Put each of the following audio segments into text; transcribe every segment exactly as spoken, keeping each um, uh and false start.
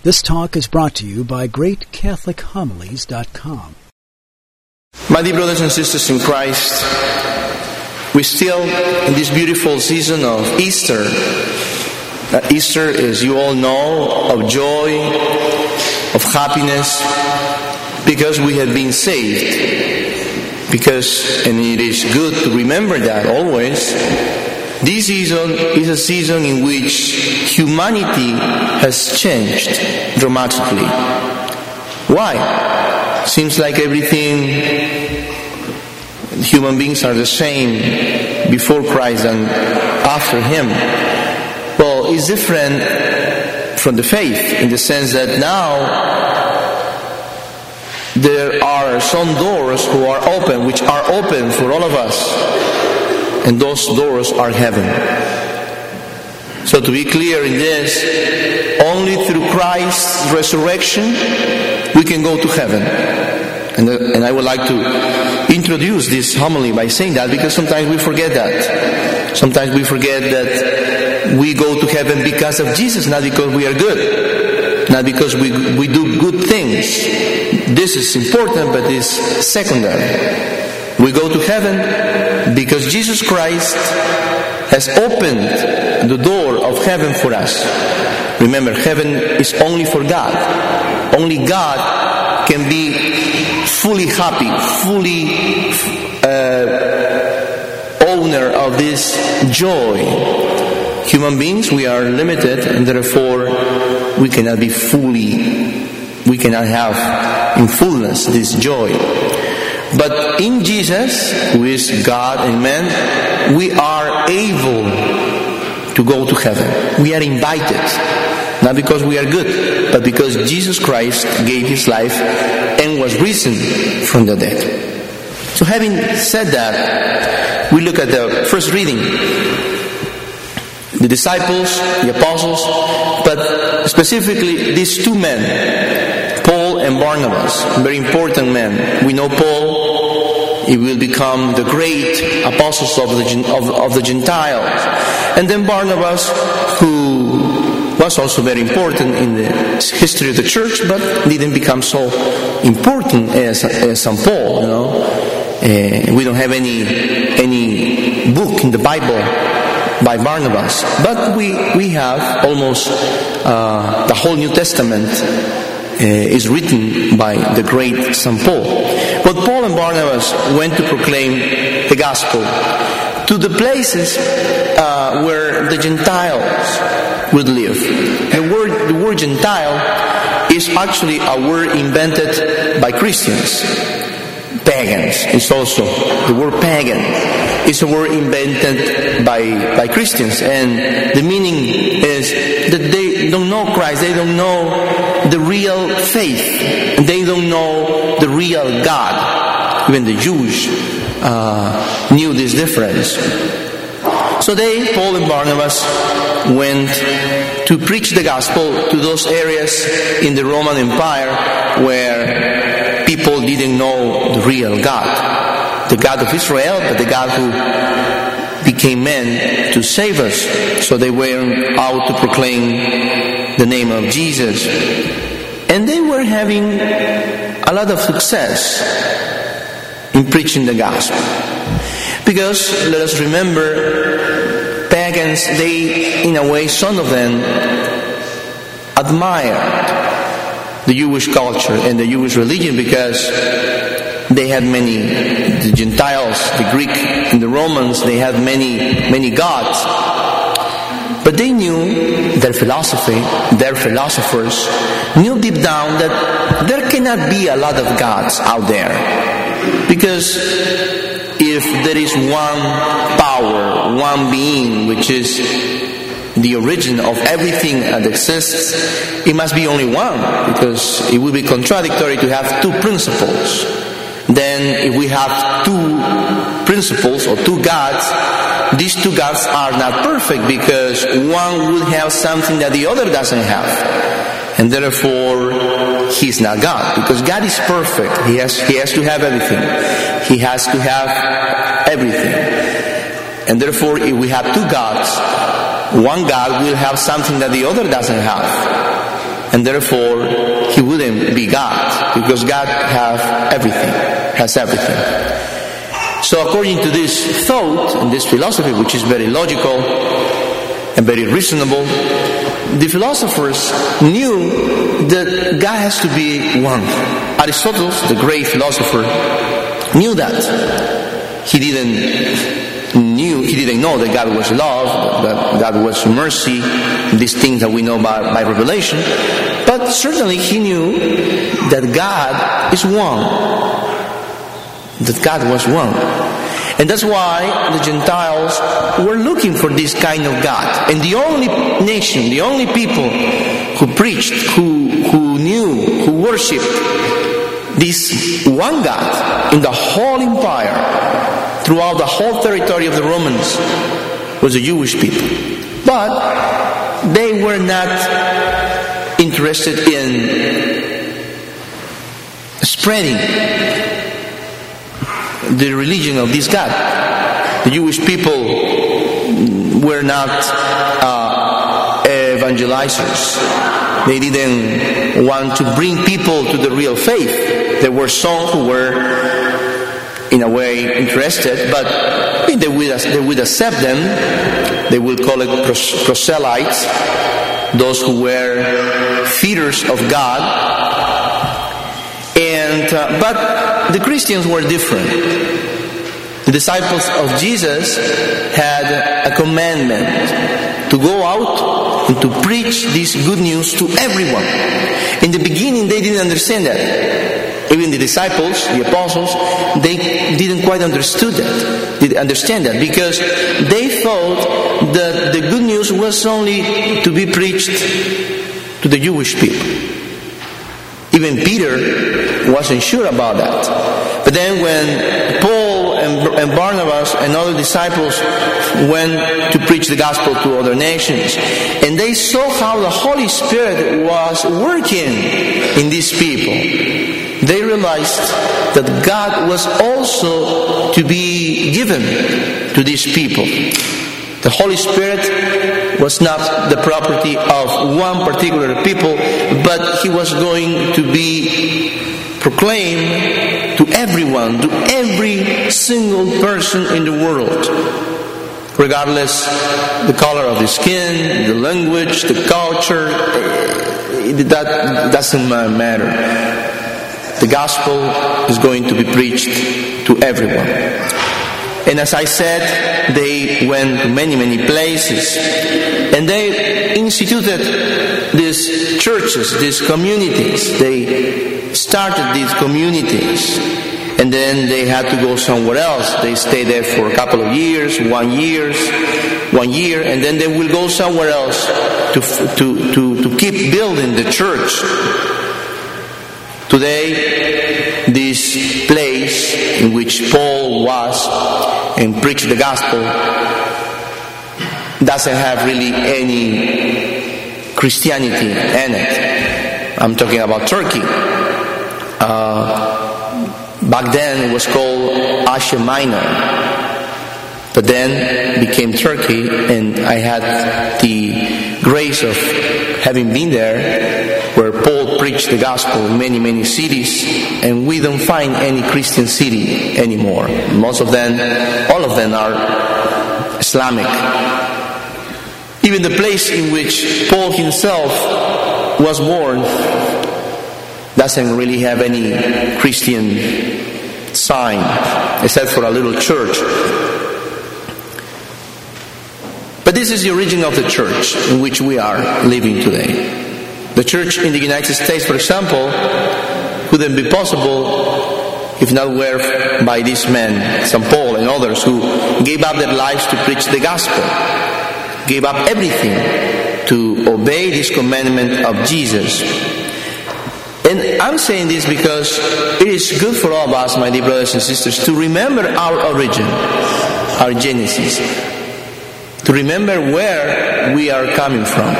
This talk is brought to you by great catholic homilies dot com. My dear brothers and sisters in Christ, we're still in this beautiful season of Easter. Uh, Easter, as you all know, of joy, of happiness, because we have been saved. Because, and it is good to remember that always, this season is a season in which humanity has changed dramatically. Why? Seems like everything, human beings are the same before Christ and after Him. Well, it's different from the faith in the sense that now there are some doors who are open, which are open for all of us. And those doors are heaven. So to be clear in this, only through Christ's resurrection we can go to heaven. And, uh, and I would like to introduce this homily by saying that, because sometimes we forget that. Sometimes we forget that we go to heaven because of Jesus, not because we are good. Not because we, we do good things. This is important, but it's secondary. We go to heaven because Jesus Christ has opened the door of heaven for us. Remember, heaven is only for God. Only God can be fully happy, fully uh, owner of this joy. Human beings, we are limited, and therefore we cannot be fully, we cannot have in fullness this joy. But in Jesus, who is God and man, we are able to go to heaven. We are invited. Not because we are good, but because Jesus Christ gave His life and was risen from the dead. So having said that, we look at the first reading. The disciples, the apostles, but specifically these two men, Paul and Barnabas, very important men. We know Paul, he will become the great apostles of the, of, of the Gentiles. And then Barnabas, who was also very important in the history of the church, but didn't become so important as, as Saint Paul, you know. Uh, we don't have any, any book in the Bible by Barnabas, but we, we have almost uh, the whole New Testament Uh, is written by the great Saint Paul. But Paul and Barnabas went to proclaim the gospel to the places uh, where the Gentiles would live. The word, the word Gentile is actually a word invented by Christians. Pagans is also the word pagan. It's a word invented by, by Christians, and the meaning is that they don't know Christ, they don't know the real faith, they don't know the real God. Even the Jews uh, knew this difference. So they, Paul and Barnabas, went to preach the gospel to those areas in the Roman Empire where people didn't know the real God. The God of Israel, but the God who became man to save us. So they were out to proclaim the name of Jesus. And they were having a lot of success in preaching the gospel. Because, let us remember, pagans, they, in a way, some of them admired the Jewish culture and the Jewish religion because they had many, the Gentiles, the Greek and the Romans, they had many, many gods. But they knew, their philosophy, their philosophers, knew deep down that there cannot be a lot of gods out there. Because if there is one power, one being, which is the origin of everything that exists, it must be only one. Because it would be contradictory to have two principles. Then if we have two principles or two gods, these two gods are not perfect because one would have something that the other doesn't have. And therefore, He's not God. Because God is perfect. He has, he has to have everything. He has to have everything. And therefore, if we have two gods, one God will have something that the other doesn't have. and therefore he wouldn't be God, because God have everything, has everything. So according to this thought and this philosophy, which is very logical and very reasonable, the philosophers knew that God has to be one. Aristotle, the great philosopher, knew that. He didn't knew he didn't know that God was love, that God was mercy, these things that we know by, by revelation. But certainly he knew that God is one. That God was one. And that's why the Gentiles were looking for this kind of God. And the only nation, the only people who preached, who, who knew, who worshipped this one God in the whole empire, throughout the whole territory of the Romans, was the Jewish people. But they were not interested in spreading the religion of this God. The Jewish people were not uh, evangelizers. They didn't want to bring people to the real faith. There were some who were, in a way, interested, but they would, they would accept them. They would call it pros- proselytes, those who were feeders of God. And uh, but the Christians were different. The disciples of Jesus had a commandment to go out and to preach this good news to everyone. In the beginning, they didn't understand that. Even the disciples, the apostles, they didn't quite understood that. Didn't understand that, because they thought that the good news was only to be preached to the Jewish people. Even Peter wasn't sure about that. But then when Paul and, and Barnabas and other disciples went to preach the gospel to other nations, and they saw how the Holy Spirit was working in these people, they realized that God was also to be given to these people. The Holy Spirit was not the property of one particular people, but He was going to be proclaimed to everyone, to every single person in the world, regardless the color of the skin, the language, the culture. That doesn't matter. The gospel is going to be preached to everyone. And as I said, they went to many, many places. And they instituted these churches, these communities. They started these communities. And then they had to go somewhere else. They stayed there for a couple of years, one years, one year, and then they will go somewhere else to, to, to, to keep building the church. Today, this place in which Paul was and preached the gospel doesn't have really any Christianity in it. I'm talking about Turkey. Uh, back then it was called Asia Minor, but then became Turkey, and I had the grace of having been there, where Paul preached the gospel in many, many cities, and we don't find any Christian city anymore. Most of them, all of them are Islamic. Even the place in which Paul himself was born doesn't really have any Christian sign, except for a little church. But this is the origin of the church in which we are living today. The church in the United States, for example, couldn't be possible if not were by these men, Saint Paul and others, who gave up their lives to preach the gospel, gave up everything to obey this commandment of Jesus. And I'm saying this because it is good for all of us, my dear brothers and sisters, to remember our origin, our genesis, to remember where we are coming from.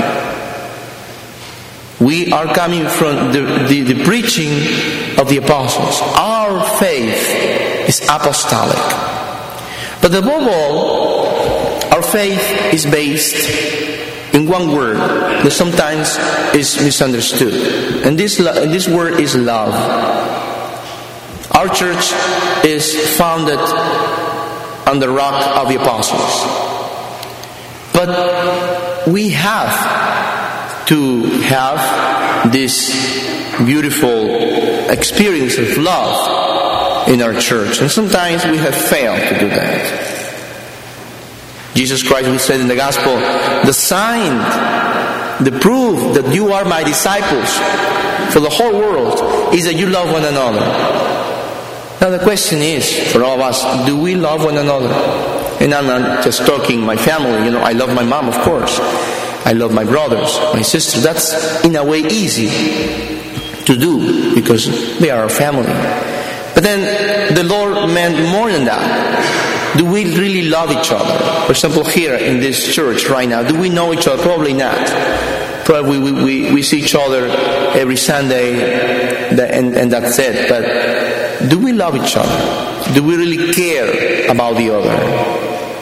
We are coming from the, the, the preaching of the apostles. Our faith is apostolic. But above all, our faith is based in one word that sometimes is misunderstood. And this, and this word is love. Our church is founded on the rock of the apostles. But we have to have this beautiful experience of love in our church. And sometimes we have failed to do that. Jesus Christ, we said in the gospel, the sign, the proof that you are my disciples for the whole world is that you love one another. Now the question is, for all of us, do we love one another? And I'm not just talking my family, you know, I love my mom, of course. I love my brothers, my sisters. That's in a way easy to do because they are our family. But then the Lord meant more than that. Do we really love each other? For example, here in this church right now, do we know each other? Probably not. Probably we, we, we see each other every Sunday and, and that's it. But do we love each other? Do we really care about the other?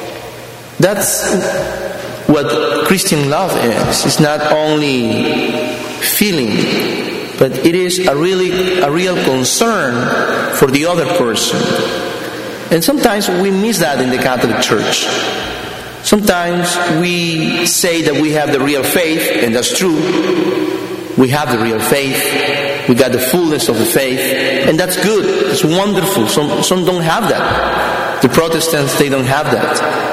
That's what Christian love is. It's not only feeling, but it is a really a real concern for the other person. And sometimes we miss that in the Catholic Church. Sometimes we say that we have the real faith, and that's true. We have the real faith. We got the fullness of the faith, and that's good. It's wonderful. Some some don't have that. The Protestants, they don't have that.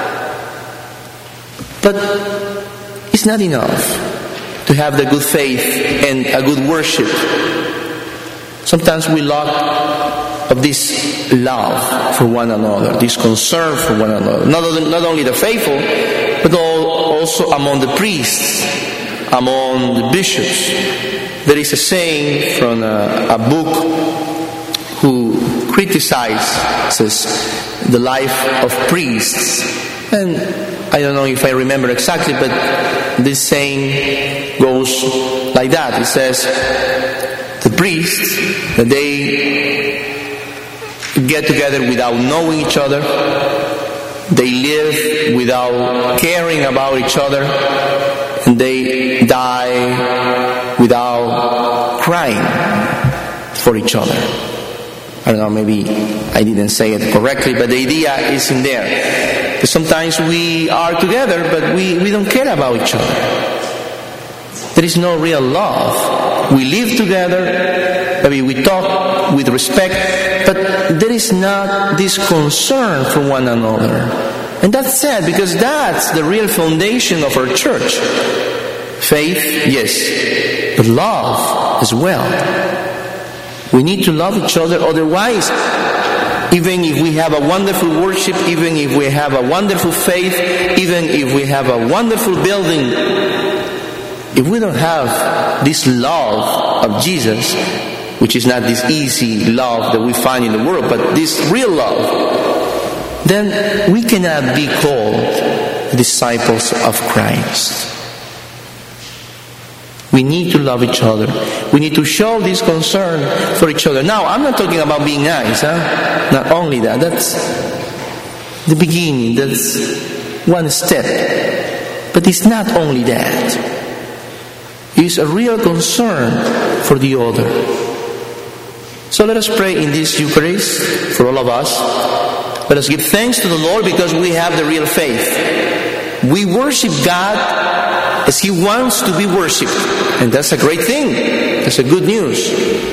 But it's not enough to have the good faith and a good worship. Sometimes we lack of this love for one another, this concern for one another. Not, not only the faithful, but also among the priests, among the bishops. There is a saying from a, a book who criticizes the life of priests. And I don't know if I remember exactly, but this saying goes like that. It says, the priests, that they get together without knowing each other. They live without caring about each other. And they die without crying for each other. I don't know, maybe I didn't say it correctly, but the idea is in there. Sometimes we are together, but we, we don't care about each other. There is no real love. We live together, maybe we talk with respect, but there is not this concern for one another. And that's sad, because that's the real foundation of our church. Faith, yes, but love as well. We need to love each other, otherwise, even if we have a wonderful worship, even if we have a wonderful faith, even if we have a wonderful building, if we don't have this love of Jesus, which is not this easy love that we find in the world, but this real love, then we cannot be called disciples of Christ. We need to love each other. We need to show this concern for each other. Now, I'm not talking about being nice, huh? Not only that. That's the beginning. That's one step. But it's not only that. It's a real concern for the other. So let us pray in this Eucharist for all of us. Let us give thanks to the Lord because we have the real faith. We worship God as He wants to be worshipped. And that's a great thing. That's a good news.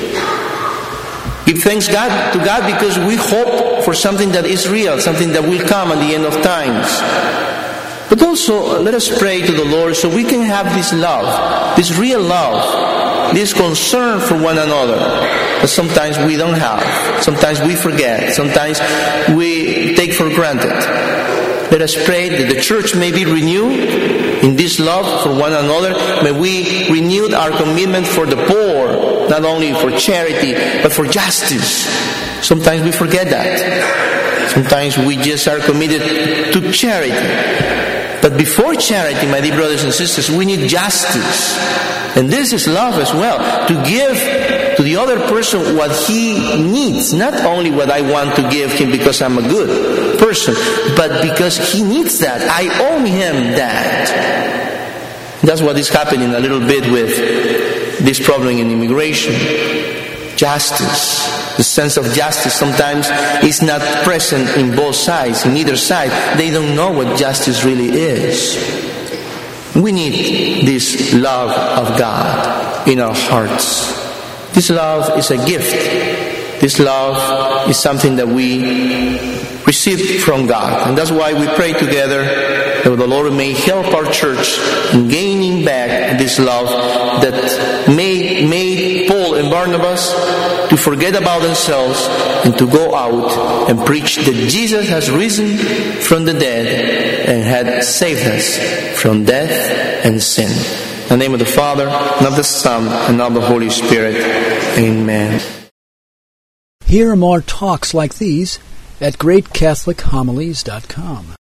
Give thanks God to God because we hope for something that is real, something that will come at the end of times. But also, let us pray to the Lord so we can have this love, this real love, this concern for one another that sometimes we don't have. Sometimes we forget. Sometimes we take for granted. Let us pray that the church may be renewed in this love for one another. May we renew our commitment for the poor, not only for charity, but for justice. Sometimes we forget that. Sometimes we just are committed to charity. But before charity, my dear brothers and sisters, we need justice. And this is love as well. To give to the other person what he needs. Not only what I want to give him because I'm a good person, but because he needs that. I owe him that. That's what is happening a little bit with this problem in immigration. Justice. The sense of justice sometimes is not present in both sides, in either side. They don't know what justice really is. We need this love of God in our hearts. This love is a gift. This love is something that we receive from God. And that's why we pray together that the Lord may help our church in gaining back this love that made, made Paul and Barnabas to forget about themselves and to go out and preach that Jesus has risen from the dead and had saved us from death and sin. In the name of the Father, and of the Son, and of the Holy Spirit. Amen. Hear more talks like these at great catholic homilies dot com.